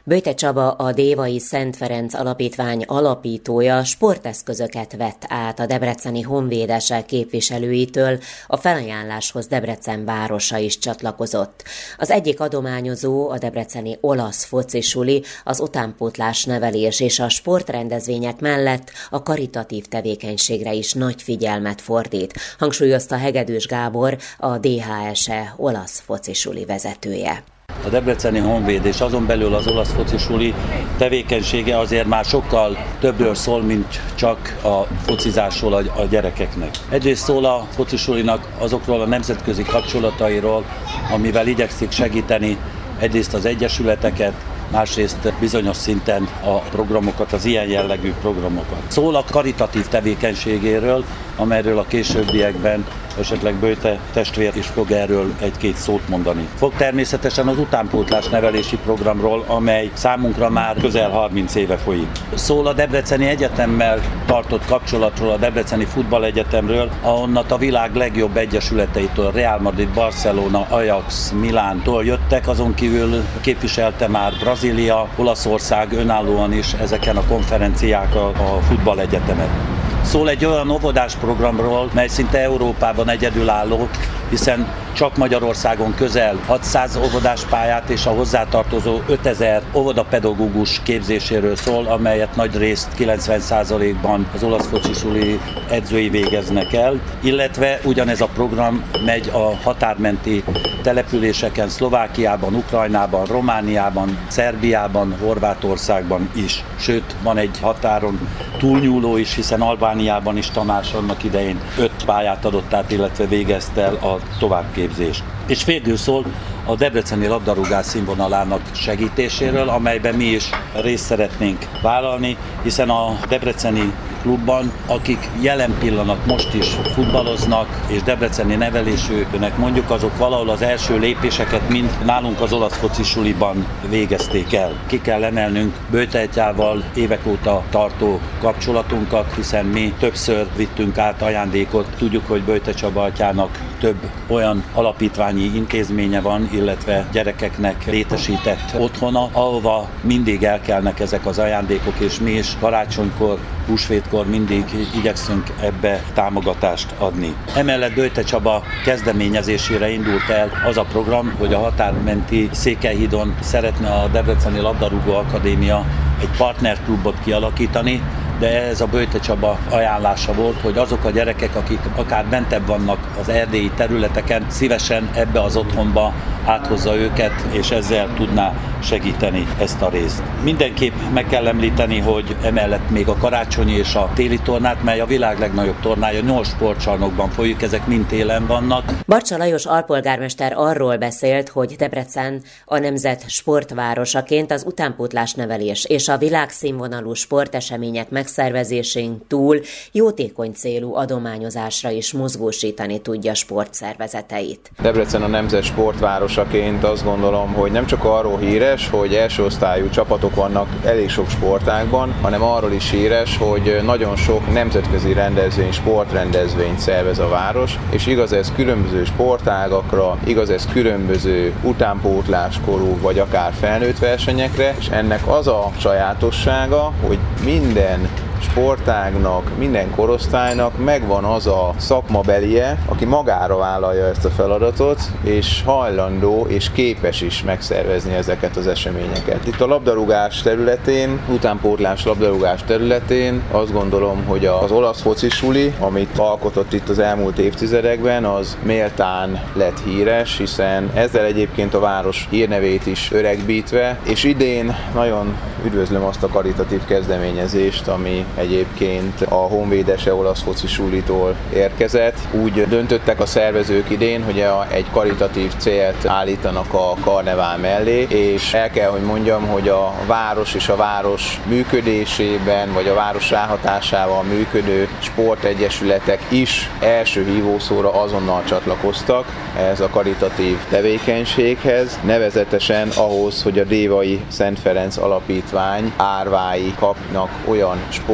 Böjte Csaba, a Dévai Szent Ferenc Alapítvány alapítója sporteszközöket vett át a debreceni honvédesek képviselőitől, a felajánláshoz Debrecen városa is csatlakozott. Az egyik adományozó, a debreceni olasz focisuli, az utánpótlás nevelés és a sportrendezvények mellett a karitatív tevékenységre is nagy figyelmet fordít, hangsúlyozta Hegedűs Gábor, a DHSE olasz focisuli vezetője. A debreceni honvéd és azon belül az olasz focisuli tevékenysége azért már sokkal többről szól, mint csak a focizásról a gyerekeknek. Egyrészt szól a focisulinak azokról a nemzetközi kapcsolatairól, amivel igyekszik segíteni egyrészt az egyesületeket, másrészt bizonyos szinten a programokat, az ilyen jellegű programokat. Szól a karitatív tevékenységéről, amelyről a későbbiekben esetleg Böjte testvér is fog erről egy-két szót mondani. Fog természetesen az utánpótlás nevelési programról, amely számunkra már közel 30 éve folyik. Szól a Debreceni Egyetemmel tartott kapcsolatról, a Debreceni Futballegyetemről, ahonnan a világ legjobb egyesületeitől, Real Madrid, Barcelona, Ajax, Milántól jöttek, azon kívül képviselte már Brazília, Olaszország önállóan is ezeken a konferenciákon a Futballegyetemet. Szól egy olyan óvodás programról, mely szinte Európában egyedülálló, hiszen csak Magyarországon közel 600 óvodás pályát és a hozzátartozó 5000 óvodapedagógus képzéséről szól, amelyet nagy részt 90%-ban az olasz focisuli edzői végeznek el, illetve ugyanez a program megy a határmenti településeken, Szlovákiában, Ukrajnában, Romániában, Szerbiában, Horvátországban is. Sőt, van egy határon túlnyúló is, hiszen Albániában is Tamás annak idején 5 pályát adott át, illetve végezte el a továbbképzést. És végül szól a debreceni labdarúgás színvonalának segítéséről, amelyben mi is részt szeretnénk vállalni, hiszen a debreceni klubban, akik jelen pillanat most is futballoznak, és debreceni nevelésűnek mondjuk, azok valahol az első lépéseket mind nálunk az olasz focisuliban végezték el. Ki kell emelnünk Böjte Atyával évek óta tartó kapcsolatunkat, hiszen mi többször vittünk át ajándékot. Tudjuk, hogy Böjte Csaba atyának több olyan alapítványi intézménye van, illetve gyerekeknek létesített otthona, ahova mindig elkelnek ezek az ajándékok, és mi is karácsonykor, húsvétkor mindig igyekszünk ebbe támogatást adni. Emellett Böjte Csaba kezdeményezésére indult el az a program, hogy a határmenti Székelyhídon szeretne a Debreceni Labdarúgó Akadémia egy partnerklubot kialakítani, de ez a Böjte Csaba ajánlása volt, hogy azok a gyerekek, akik akár bentebb vannak az erdélyi területeken, szívesen ebbe az otthonba áthozza őket, és ezzel tudná segíteni ezt a részt. Mindenképp meg kell említeni, hogy emellett még a karácsonyi és a téli tornát, mely a világ legnagyobb tornája, 8 sportcsarnokban folyik, ezek mind télen vannak. Barcsa Lajos alpolgármester arról beszélt, hogy Debrecen a nemzet sportvárosaként az utánpótlás nevelés és a világszínvonalú sportesemények megszervezésén túl jótékony célú adományozásra is mozgósítani tudja sportszervezeteit. Debrecen a nemzet sportvárosaként azt gondolom, hogy nem csak arról híres, hogy első osztályú csapatok vannak elég sok sportágban, hanem arról is híres, hogy nagyon sok nemzetközi rendezvény, sportrendezvényt szervez a város, és igaz ez különböző sportágakra, igaz ez különböző utánpótláskorú vagy akár felnőtt versenyekre, és ennek az a sajátossága, hogy minden sportágnak, minden korosztálynak megvan az a szakmabelie, aki magára vállalja ezt a feladatot, és hajlandó és képes is megszervezni ezeket az eseményeket. Itt a labdarúgás területén, utánpótlás labdarúgás területén azt gondolom, hogy az olasz focisuli, amit alkotott itt az elmúlt évtizedekben, az méltán lett híres, hiszen ezzel egyébként a város hírnevét is öregbítve, és idén nagyon üdvözlöm azt a karitatív kezdeményezést, ami egyébként a honvédese olasz focisulitól érkezett. Úgy döntöttek a szervezők idén, hogy egy karitatív célt állítanak a karnevál mellé, és el kell, hogy mondjam, hogy a város és a város működésében, vagy a város ráhatásával működő sportegyesületek is első hívószóra azonnal csatlakoztak ehhez a karitatív tevékenységhez, nevezetesen ahhoz, hogy a Dévai Szent Ferenc Alapítvány árvái kapnak olyan sport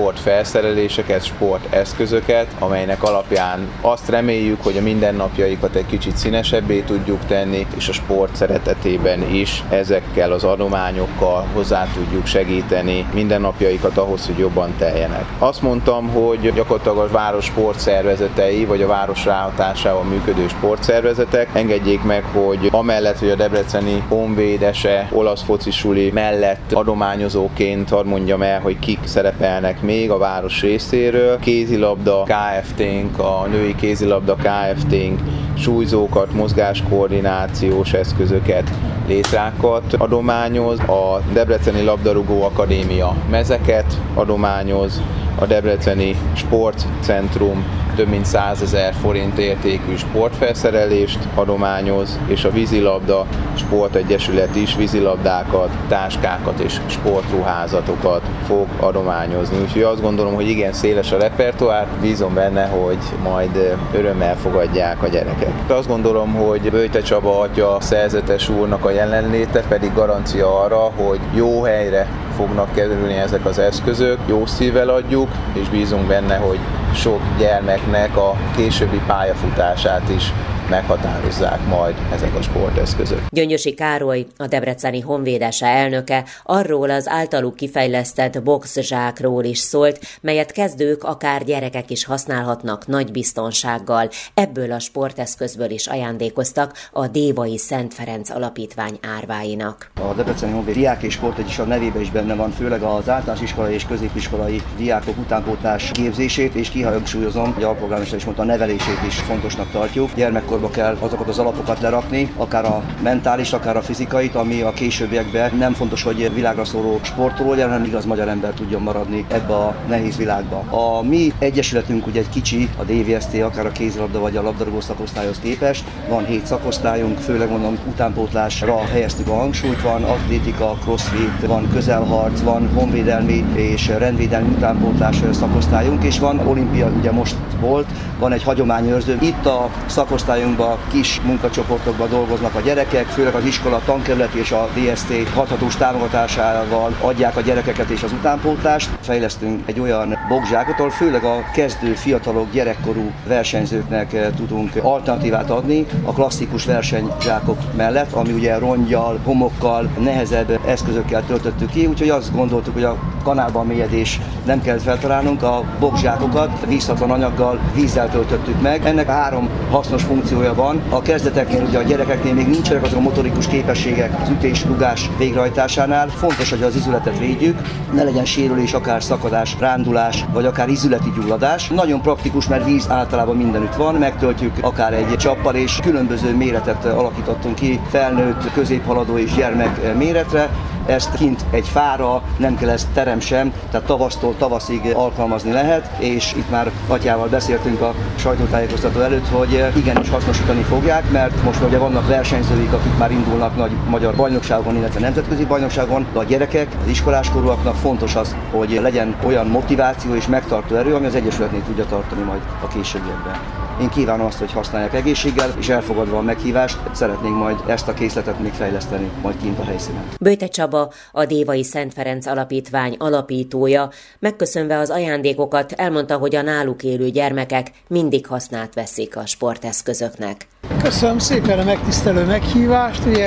sportfelszereléseket, sporteszközöket, amelynek alapján azt reméljük, hogy a mindennapjaikat egy kicsit színesebbé tudjuk tenni, és a sport szeretetében is ezekkel az adományokkal hozzá tudjuk segíteni mindennapjaikat ahhoz, hogy jobban teljenek. Azt mondtam, hogy gyakorlatilag a város sportszervezetei, vagy a város ráhatásával működő sportszervezetek engedjék meg, hogy amellett, hogy a debreceni honvédese olasz focisuli mellett adományozóként hadd mondjam el, hogy kik szerepelnek még a város részéről. Kézilabda Kft-nk, a női kézilabda Kft-nk súlyzókat, mozgáskoordinációs eszközöket, létrákat adományoz, a Debreceni Labdarúgó Akadémia mezeket adományoz, a Debreceni Sportcentrum több mint 100 000 forint értékű sportfelszerelést adományoz, és a Vízilabda Sportegyesület is vízilabdákat, táskákat és sportruházatokat fog adományozni. Úgyhogy azt gondolom, hogy igen széles a repertoár, bízom benne, hogy majd örömmel fogadják a gyerekek. Azt gondolom, hogy Böjte Csaba atya szerzetes úrnak a jelenléte pedig garancia arra, hogy jó helyre fognak kerülni ezek az eszközök, jó szívvel adjuk, és bízunk benne, hogy sok gyermeknek a későbbi pályafutását is meghatározzák majd ezek a sporteszközök. Gyöngyösi Károly, a Debreceni Honvédese elnöke arról az általuk kifejlesztett boxzsákról is szólt, melyet kezdők, akár gyerekek is használhatnak nagy biztonsággal. Ebből a sporteszközből is ajándékoztak a Dévai Szent Ferenc Alapítvány árváinak. A Debreceni Honvéd Diák és Sportegyesület nevében is benne van, főleg az általános iskolai és középiskolai diákok utánpótlás képzését, és kihangsúlyozom, hogy a alpolgármester is mondta, a nevelését is fontosnak tartjuk. Gyermekkorba kell azokat az alapokat lerakni, akár a mentális, akár a fizikait, ami a későbbiekben nem fontos, hogy világra szóló sportoló legyen, hanem igaz magyar ember tudjon maradni ebbe a nehéz világba. A mi egyesületünk ugye egy kicsi, a DVST, akár a kézilabda vagy a labdarúgó szakosztályhoz képest. Van 7 szakosztályunk, főleg mondom utánpótlásra helyeztük a hangsúlyt, van atlétika, crossfit, van közelharc, van honvédelmi és rendvédelmi utánpótlás szakosztályunk, és van olimpia, ugye most volt, van egy hagyományőrző. Itt a szakosztályunkban kis munkacsoportokban dolgoznak a gyerekek, főleg az iskola tankerületi és a DST hathatós támogatásával adják a gyerekeket és az utánpótlást. Fejlesztünk egy olyan boxzsákot, ahol főleg a kezdő fiatalok, gyerekkorú versenyzőknek tudunk alternatívát adni a klasszikus versenyzsákok mellett, ami ugye ronggyal, homokkal, nehezebb eszközökkel töltöttük ki, úgyhogy azt gondoltuk, hogy a kanálban mélyedés nem kellett feltalálnunk, a boxzsákokat vízhatlan anyaggal, vízzel töltöttük meg. Ennek 3 hasznos funkciója van. A kezdeteknél ugye a gyerekeknél még nincsenek azok a motorikus képességek az ütés-rugás végrehajtásánál. Fontos, hogy az izületet védjük, ne legyen sérülés, akár szakadás, rándulás, vagy akár izületi gyulladás. Nagyon praktikus, mert víz általában mindenütt van, megtöltjük akár egy csappal, és különböző méretet alakítottunk ki, felnőtt, középhaladó és gyermek méretre. Ezt kint egy fára, nem kell ezt terem sem, tehát tavasztól tavaszig alkalmazni lehet, és itt már atyával beszéltünk a sajtótájékoztató előtt, hogy igenis hasznosítani fogják, mert most ugye vannak versenyzőik, akik már indulnak nagy magyar bajnokságon, illetve nemzetközi bajnokságon, de a gyerekek, az iskoláskorúaknak fontos az, hogy legyen olyan motiváció és megtartó erő, ami az egyesületnél tudja tartani majd a későbbiekben. Én kívánom azt, hogy használják egészséggel, és elfogadva a meghívást, szeretnénk majd ezt a készletet még fejleszteni majd kint a helyszínen. Böjte Csaba, a Dévai Szent Ferenc Alapítvány alapítója, megköszönve az ajándékokat elmondta, hogy a náluk élő gyermekek mindig hasznát veszik a sporteszközöknek. Köszönöm szépen a megtisztelő meghívást. Ugye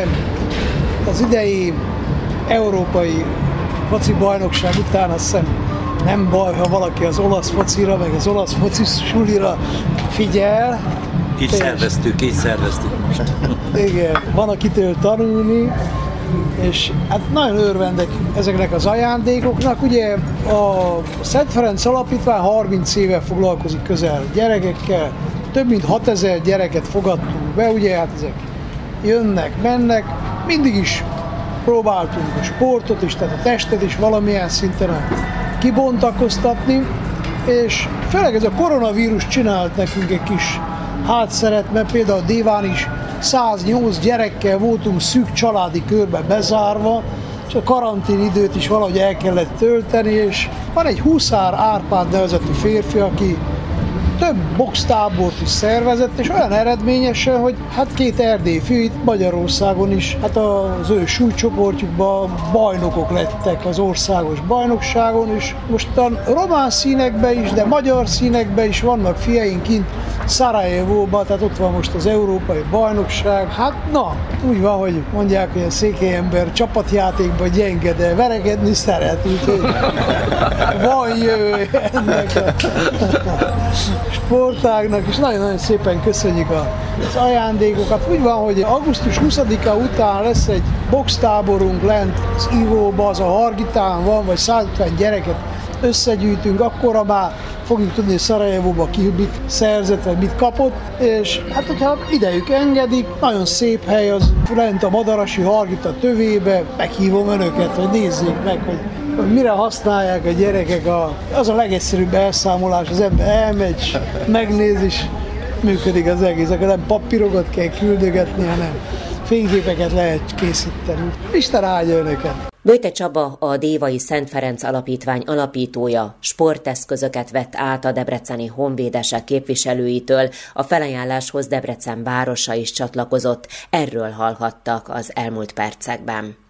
az idei európai foci bajnokság után azt hiszem nem baj, ha valaki az olasz focira, meg az olasz focisulira figyel. Így szerveztük most. Igen, van akitől tanulni, és hát nagyon örvendek ezeknek az ajándékoknak. Ugye a Szent Ferenc Alapítvány 30 éve foglalkozik közel gyerekekkel, több mint 6000 gyereket fogadtunk be, ugye hát ezek jönnek, mennek, mindig is próbáltunk a sportot is, tehát a testet is valamilyen szinten kibontakoztatni, és főleg ez a koronavírus csinált nekünk egy kis hátszeret, mert például Déván is 108 gyerekkel voltunk szűk családi körbe bezárva, és a karantén időt is valahogy el kellett tölteni, és van egy Huszár Árpád nevezetű férfi, aki több boxtábort is szervezett, és olyan eredményesen, hogy hát 2 erdélyfű itt Magyarországon is, hát az ő súlycsoportjukban bajnokok lettek az országos bajnokságon is. Most a román színekben is, de magyar színekben is vannak fiaink kint Szarajevóban, tehát ott van most az európai bajnokság. Hát na, úgy van, hogy mondják, hogy a székely ember csapatjátékban gyenge, de verekedni szeret, úgyhogy van jövő ennek a sportágnak, és nagyon-nagyon szépen köszönjük az ajándékokat. Úgy van, hogy augusztus 20-a után lesz egy boxtáborunk lent az Ivóba, az a Hargitán van, vagy 150 gyereket összegyűjtünk, akkora már fogjuk tudni, hogy Szarajevóba ki mit szerzett, vagy mit kapott, és hát hogyha idejük engedik, nagyon szép hely az lent a Madarasi Hargita tövébe, meghívom önöket, hogy nézzék meg, hogy mire használják a gyerekek, az a legegyszerűbb elszámolás, az ember elmegy, megnéz, és működik az egész, akkor nem papírokat kell küldögetni, hanem fényképeket lehet készíteni. Isten áldja önöket! Böjte Csaba, a Dévai Szent Ferenc Alapítvány alapítója, sporteszközöket vett át a debreceni honvédesek képviselőitől, a felajánláshoz Debrecen városa is csatlakozott, erről hallhattak az elmúlt percekben.